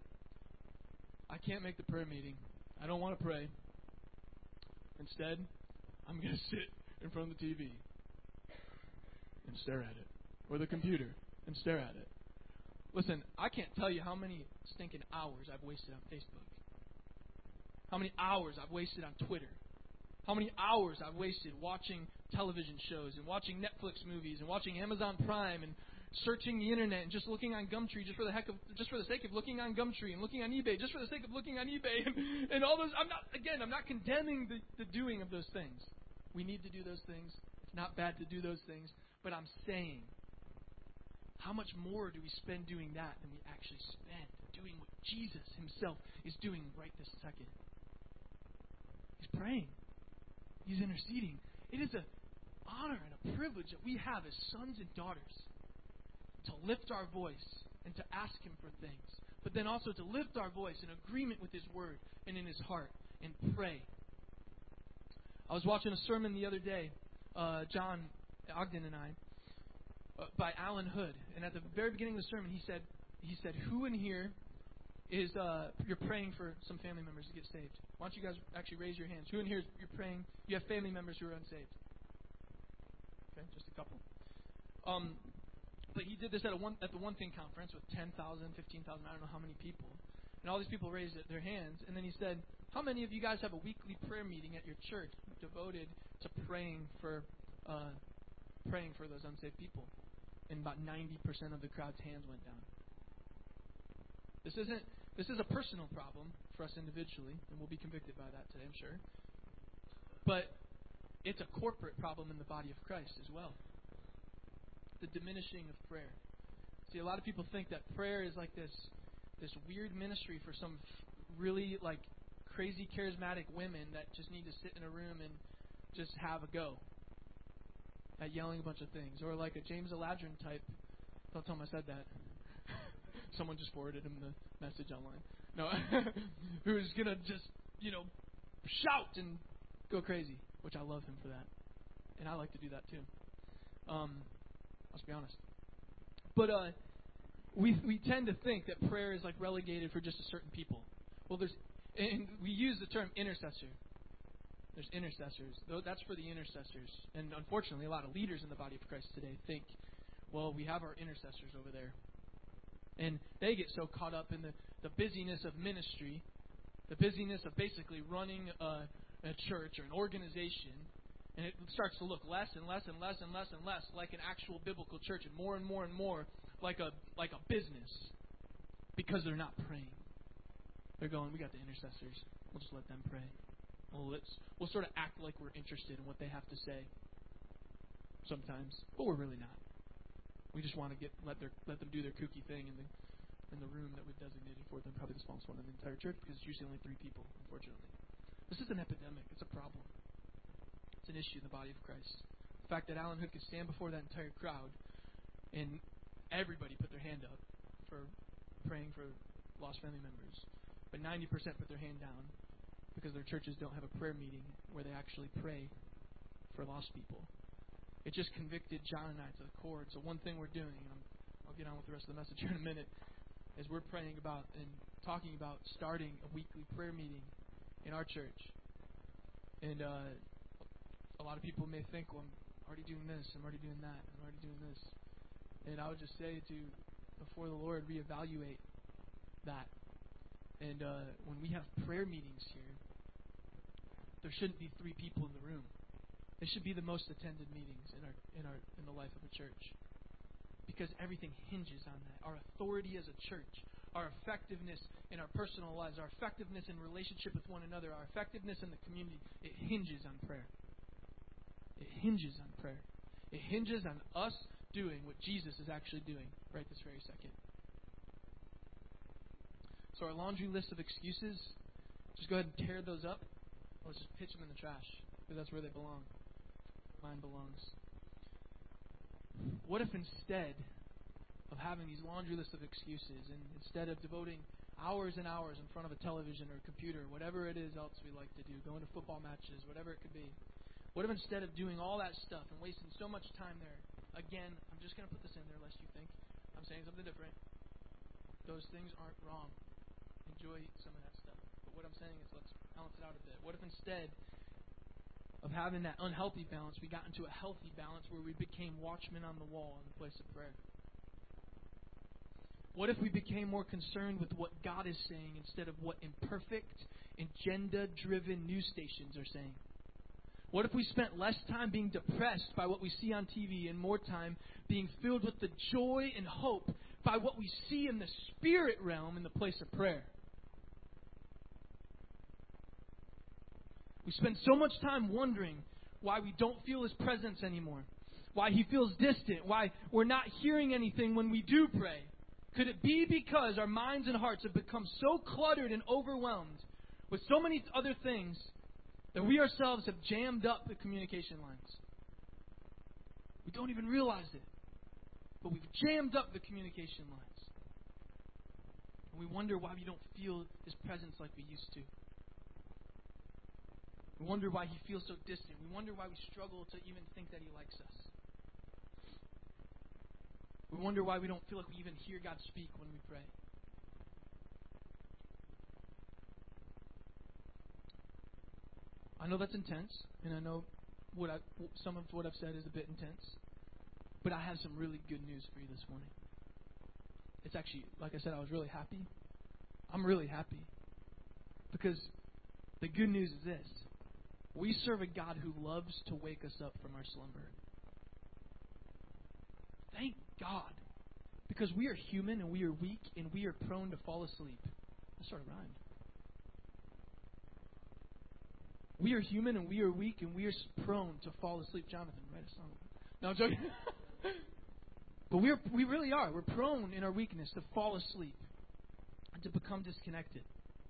I can't make the prayer meeting. I don't want to pray. Instead, I'm going to sit in front of the T V and stare at it, or the computer and stare at it. Listen, I can't tell you how many stinking hours I've wasted on Facebook. How many hours I've wasted on Twitter. How many hours I've wasted watching television shows and watching Netflix movies and watching Amazon Prime and searching the internet and just looking on Gumtree just for the heck of just for the sake of looking on Gumtree and looking on eBay just for the sake of looking on eBay and, and all those. I'm not again. I'm not condemning the, the doing of those things. We need to do those things. It's not bad to do those things, but I'm saying, how much more do we spend doing that than we actually spend doing what Jesus Himself is doing right this second? He's praying. He's interceding. It is an honor and a privilege that we have as sons and daughters to lift our voice and to ask Him for things, but then also to lift our voice in agreement with His Word and in His heart and pray. I was watching a sermon the other day, uh, John Ogden and I, uh, by Alan Hood, and at the very beginning of the sermon, he said, he said, "Who in here is uh, you're praying for some family members to get saved? Why don't you guys actually raise your hands? Who in here is you're praying? You have family members who are unsaved? Okay, just a couple. Um, but he did this at a one at the One Thing conference with ten thousand, fifteen thousand, I don't know how many people, and all these people raised their hands. And then he said, "How many of you guys have a weekly prayer meeting at your church devoted to praying for uh, praying for those unsaved people?" And about ninety percent of the crowd's hands went down. This isn't. This is a personal problem for us individually, and we'll be convicted by that today, I'm sure. But it's a corporate problem in the body of Christ as well. The diminishing of prayer. See, a lot of people think that prayer is like this this weird ministry for some really like crazy charismatic women that just need to sit in a room and just have a go at yelling a bunch of things. Or like a James Aladrin type. Don't tell him I said that. Someone just forwarded him the message online. No, who's going to just, you know, shout and go crazy, which I love him for that. And I like to do that too. Um, let's be honest. But uh, we we tend to think that prayer is like relegated for just a certain people. Well, there's, and we use the term intercessor. There's intercessors. That's for the intercessors. And unfortunately, a lot of leaders in the body of Christ today think, well, we have our intercessors over there. And they get so caught up in the, the busyness of ministry, the busyness of basically running a, a church or an organization, and it starts to look less and less and less and less and less like an actual biblical church, and more and more and more like a like a business, because they're not praying. They're going, we got the intercessors. We'll just let them pray. Well, let's we'll sort of act like we're interested in what they have to say. Sometimes, but we're really not. We just want to get let their let them do their kooky thing in the in the room that we've designated for them, probably the smallest one in the entire church, because it's usually only three people. Unfortunately, this is an epidemic. It's a problem. It's an issue in the body of Christ. The fact that Alan Hood could stand before that entire crowd and everybody put their hand up for praying for lost family members, but ninety percent put their hand down because their churches don't have a prayer meeting where they actually pray for lost people. It just convicted John and I to the core. So one thing we're doing, and I'm, I'll get on with the rest of the message here in a minute, is we're praying about and talking about starting a weekly prayer meeting in our church. And uh, a lot of people may think, well, I'm already doing this, I'm already doing that, I'm already doing this. And I would just say to, before the Lord, reevaluate that. And uh, when we have prayer meetings here, there shouldn't be three people in the room. They should be the most attended meetings in our in our in the life of a church, because everything hinges on that. Our authority as a church, our effectiveness in our personal lives, our effectiveness in relationship with one another, our effectiveness in the community, it hinges on prayer. It hinges on prayer. It hinges on us doing what Jesus is actually doing right this very second. So our laundry list of excuses, just go ahead and tear those up. Let's just pitch them in the trash, because that's where they belong. Mine belongs. What if instead of having these laundry lists of excuses, and instead of devoting hours and hours in front of a television or a computer, whatever it is else we like to do, going to football matches, whatever it could be, what if instead of doing all that stuff and wasting so much time there, again, I'm just going to put this in there lest you think I'm saying something different. Those things aren't wrong. Enjoy some of that stuff. But what I'm saying is, let's balance it out a bit. What if instead of having that unhealthy balance, we got into a healthy balance where we became watchmen on the wall in the place of prayer? What if we became more concerned with what God is saying instead of what imperfect, agenda-driven news stations are saying? What if we spent less time being depressed by what we see on T V and more time being filled with the joy and hope by what we see in the spirit realm in the place of prayer? We spend so much time wondering why we don't feel His presence anymore, why He feels distant, why we're not hearing anything when we do pray. Could it be because our minds and hearts have become so cluttered and overwhelmed with so many other things that we ourselves have jammed up the communication lines? We don't even realize it, but we've jammed up the communication lines. And we wonder why we don't feel His presence like we used to. We wonder why He feels so distant. We wonder why we struggle to even think that He likes us. We wonder why we don't feel like we even hear God speak when we pray. I know that's intense, and I know what I, some of what I've said is a bit intense, but I have some really good news for you this morning. It's actually, like I said, I was really happy. I'm really happy because the good news is this. We serve a God who loves to wake us up from our slumber. Thank God. Because we are human and we are weak and we are prone to fall asleep. That sort of rhymed. We are human and we are weak and we are prone to fall asleep. Jonathan, write a song. No, I'm joking. But we're, we really are. We're prone in our weakness to fall asleep and to become disconnected.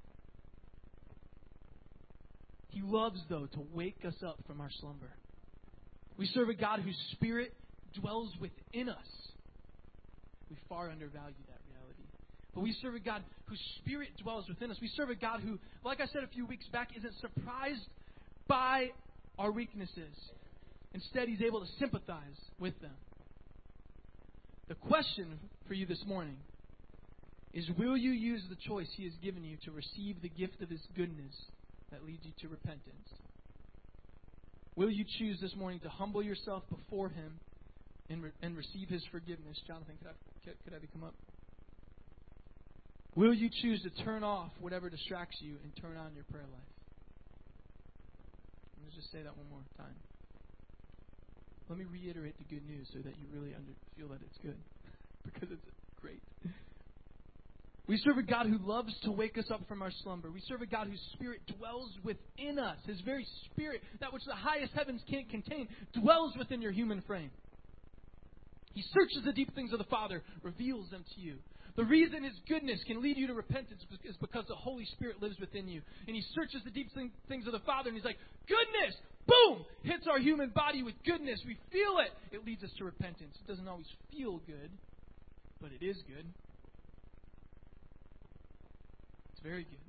He loves, though, to wake us up from our slumber. We serve a God whose Spirit dwells within us. We far undervalue that reality. But we serve a God whose Spirit dwells within us. We serve a God who, like I said a few weeks back, isn't surprised by our weaknesses. Instead, He's able to sympathize with them. The question for you this morning is, will you use the choice He has given you to receive the gift of His goodness that leads you to repentance? Will you choose this morning to humble yourself before Him and, re- and receive His forgiveness? Jonathan, could I, could, could I have you come up? Will you choose to turn off whatever distracts you and turn on your prayer life? Let me just say that one more time. Let me reiterate the good news so that you really under, feel that it's good. Because it's great. We serve a God who loves to wake us up from our slumber. We serve a God whose Spirit dwells within us. His very Spirit, that which the highest heavens can't contain, dwells within your human frame. He searches the deep things of the Father, reveals them to you. The reason His goodness can lead you to repentance is because the Holy Spirit lives within you. And He searches the deep things of the Father, and He's like, goodness! Boom! Hits our human body with goodness. We feel it. It leads us to repentance. It doesn't always feel good, but it is good. It's very good.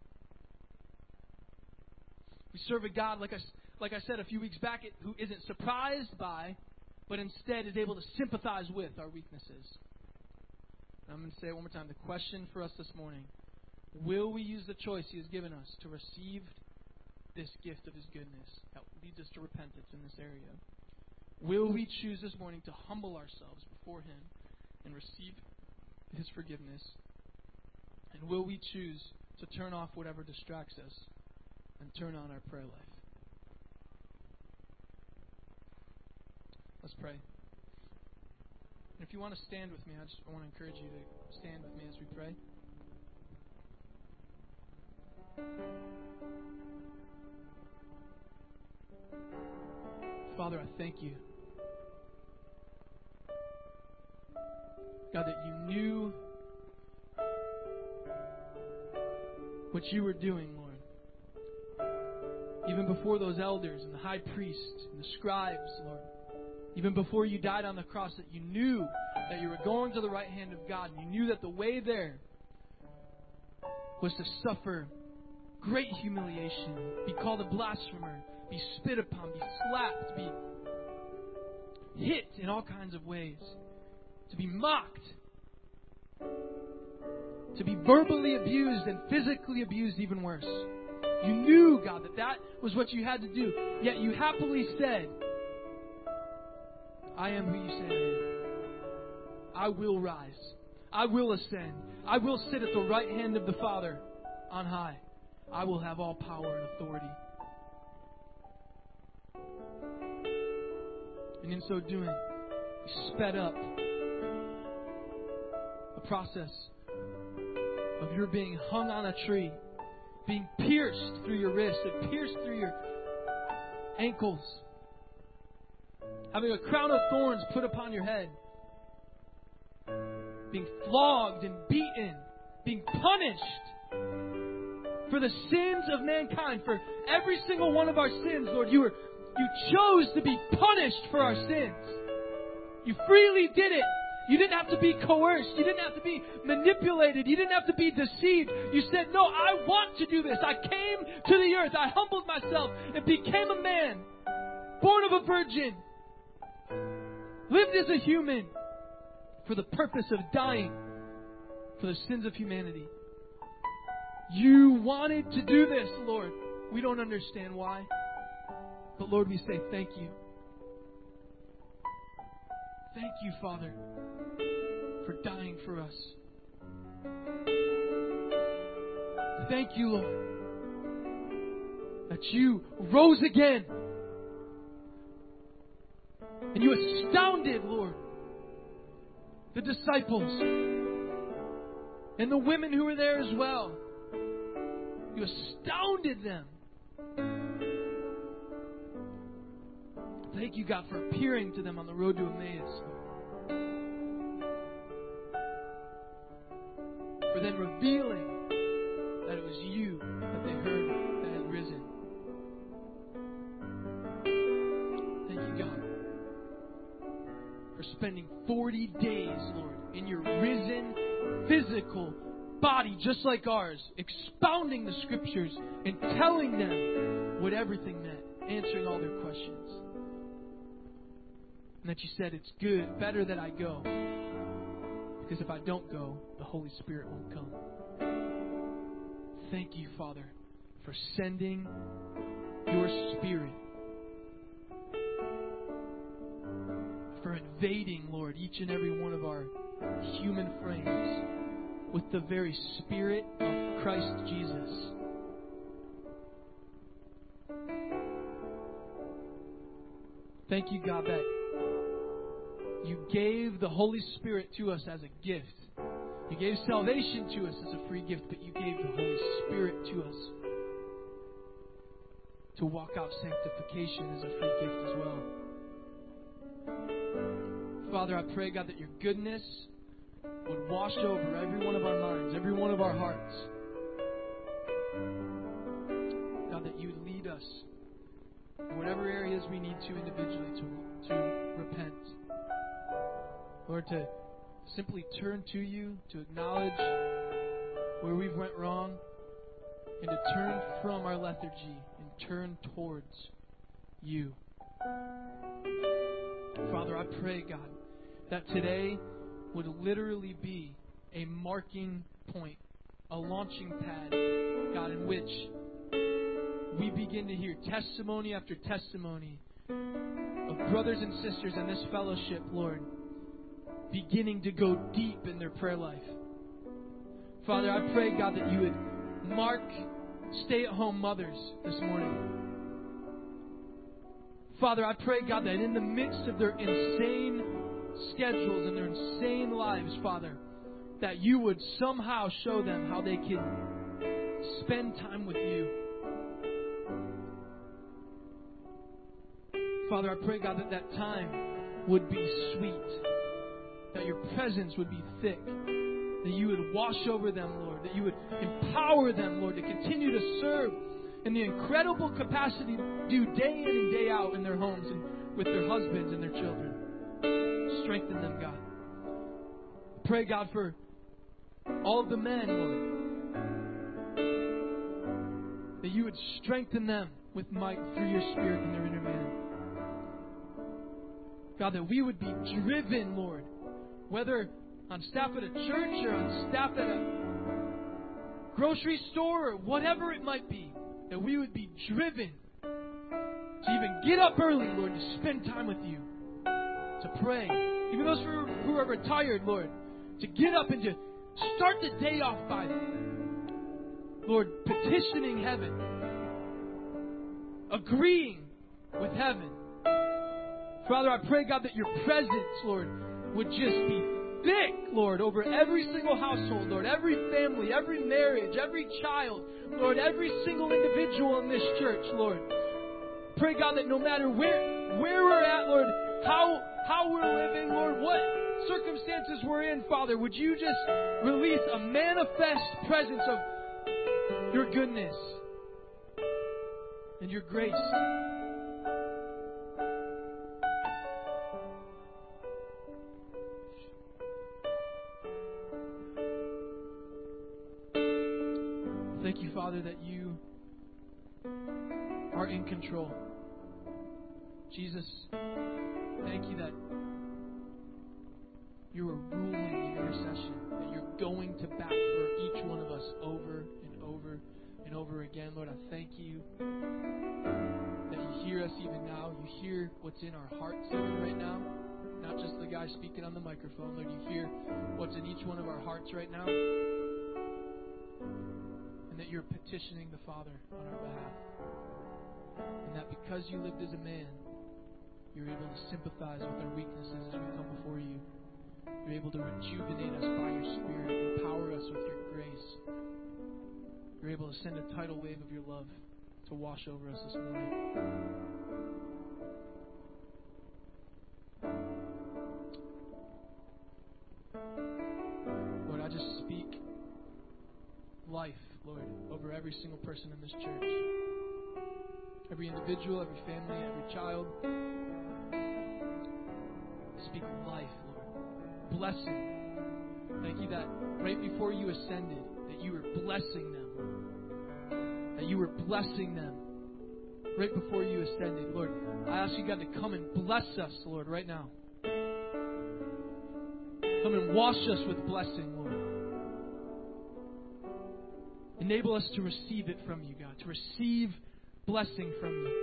We serve a God, like I, like I said a few weeks back, who isn't surprised by, but instead is able to sympathize with our weaknesses. And I'm going to say it one more time. The question for us this morning, will we use the choice He has given us to receive this gift of His goodness that leads us to repentance in this area? Will we choose this morning to humble ourselves before Him and receive His forgiveness? And will we choose to turn off whatever distracts us and turn on our prayer life? Let's pray. And if you want to stand with me, I just I want to encourage you to stand with me as we pray. Father, I thank you, God, that you knew what you were doing, Lord. Even before those elders and the high priest and the scribes, Lord. Even before you died on the cross, that you knew that you were going to the right hand of God. And you knew that the way there was to suffer great humiliation, be called a blasphemer, be spit upon, be slapped, be hit in all kinds of ways, to be mocked, to be verbally abused and physically abused even worse. You knew, God, that that was what you had to do. Yet you happily said, I am who you say I am. I will rise. I will ascend. I will sit at the right hand of the Father on high. I will have all power and authority. And in so doing, He sped up the process of your being hung on a tree, being pierced through your wrists and pierced through your ankles, having a crown of thorns put upon your head, being flogged and beaten, being punished for the sins of mankind, for every single one of our sins, Lord. You were you chose to be punished for our sins. You freely did it. You didn't have to be coerced. You didn't have to be manipulated. You didn't have to be deceived. You said, no, I want to do this. I came to the earth. I humbled myself and became a man, born of a virgin, lived as a human for the purpose of dying for the sins of humanity. You wanted to do this, Lord. We don't understand why. But Lord, we say thank you. Thank you, Father, for dying for us. Thank you, Lord, that you rose again. And you astounded, Lord, the disciples and the women who were there as well. You astounded them. Thank you, God, for appearing to them on the road to Emmaus. for then revealing that it was you that they heard that had risen. Thank you, God, for spending forty days, Lord, in your risen physical body just like ours, expounding the Scriptures and telling them what everything meant, answering all their questions. And that you said it's good, better that I go, because if I don't go, the Holy Spirit won't come. Thank you, Father, for sending your Spirit, for invading, Lord, each and every one of our human frames with the very Spirit of Christ Jesus. Thank you, God, that you gave the Holy Spirit to us as a gift. You gave salvation to us as a free gift, but you gave the Holy Spirit to us to walk out sanctification as a free gift as well. Father, I pray, God, that your goodness would wash over every one of our minds, every one of our hearts. God, that you would lead us in whatever areas we need to individually to, to repent. Lord, to simply turn to you, to acknowledge where we've went wrong, and to turn from our lethargy and turn towards you. Father, I pray, God, that today would literally be a marking point, a launching pad, God, in which we begin to hear testimony after testimony of brothers and sisters in this fellowship, Lord, beginning to go deep in their prayer life. Father, I pray, God, that you would mark stay-at-home mothers this morning. Father, I pray, God, that in the midst of their insane schedules and their insane lives, Father, that you would somehow show them how they can spend time with you. Father, I pray, God, that that time would be sweet, that your presence would be thick, that you would wash over them, Lord, that you would empower them, Lord, to continue to serve in the incredible capacity to do day in and day out in their homes and with their husbands and their children. Strengthen them, God. Pray, God, for all of the men, Lord, that you would strengthen them with might through your Spirit in their inner man. God, that we would be driven, Lord, whether on staff at a church or on staff at a grocery store or whatever it might be, that we would be driven to even get up early, Lord, to spend time with you, to pray. Even those who are, who are retired, Lord, to get up and to start the day off by, Lord, petitioning heaven, agreeing with heaven. Father, I pray, God, that your presence, Lord, would just be thick, Lord, over every single household, Lord, every family, every marriage, every child, Lord, every single individual in this church, Lord. Pray, God, that no matter where where we're at, Lord, how how we're living, Lord, what circumstances we're in, Father, would you just release a manifest presence of your goodness and your grace. Thank you, Father, that you are in control. Jesus, thank you that you are ruling in intercession, that you're going to bat for each one of us over and over and over again. Lord, I thank you that you hear us even now. You hear what's in our hearts even right now. Not just the guy speaking on the microphone. Lord, you hear what's in each one of our hearts right now. And that you're petitioning the Father on our behalf. And that because you lived as a man, you're able to sympathize with our weaknesses as we come before you. You're able to rejuvenate us by your Spirit, empower us with your grace. You're able to send a tidal wave of your love to wash over us this morning. Lord, I just speak Lord, over every single person in this church. Every individual, every family, every child. Speak life, Lord. Blessing. Thank you that right before you ascended, that you were blessing them, Lord. That you were blessing them right before you ascended. Lord, I ask you, God, to come and bless us, Lord, right now. Come and wash us with blessing, Lord. Enable us to receive it from you, God, to receive blessing from you.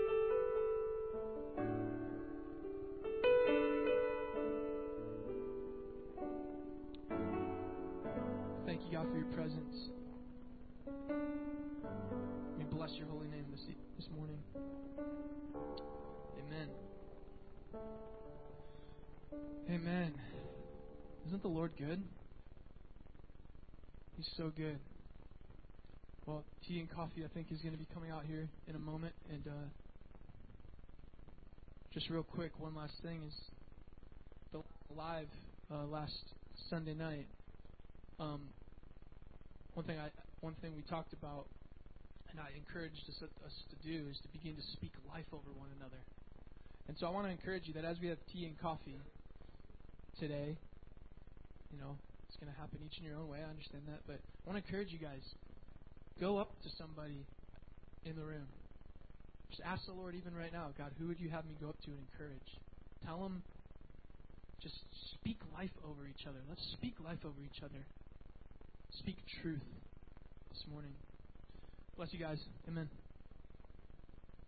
Thank you, God, for your presence. We bless your holy name this, this morning. Amen. Amen. Isn't the Lord good? He's so good. Well, tea and coffee, I think, is going to be coming out here in a moment. And uh, just real quick, one last thing is the live uh, last Sunday night. Um, one thing I, one thing we talked about, and I encouraged us, us to do, is to begin to speak life over one another. And so I want to encourage you that as we have tea and coffee today, you know, it's going to happen each in your own way. I understand that, but I want to encourage you guys. Go up to somebody in the room. Just ask the Lord even right now, God, who would you have me go up to and encourage? Tell them, just speak life over each other. Let's speak life over each other. Speak truth this morning. Bless you guys. Amen.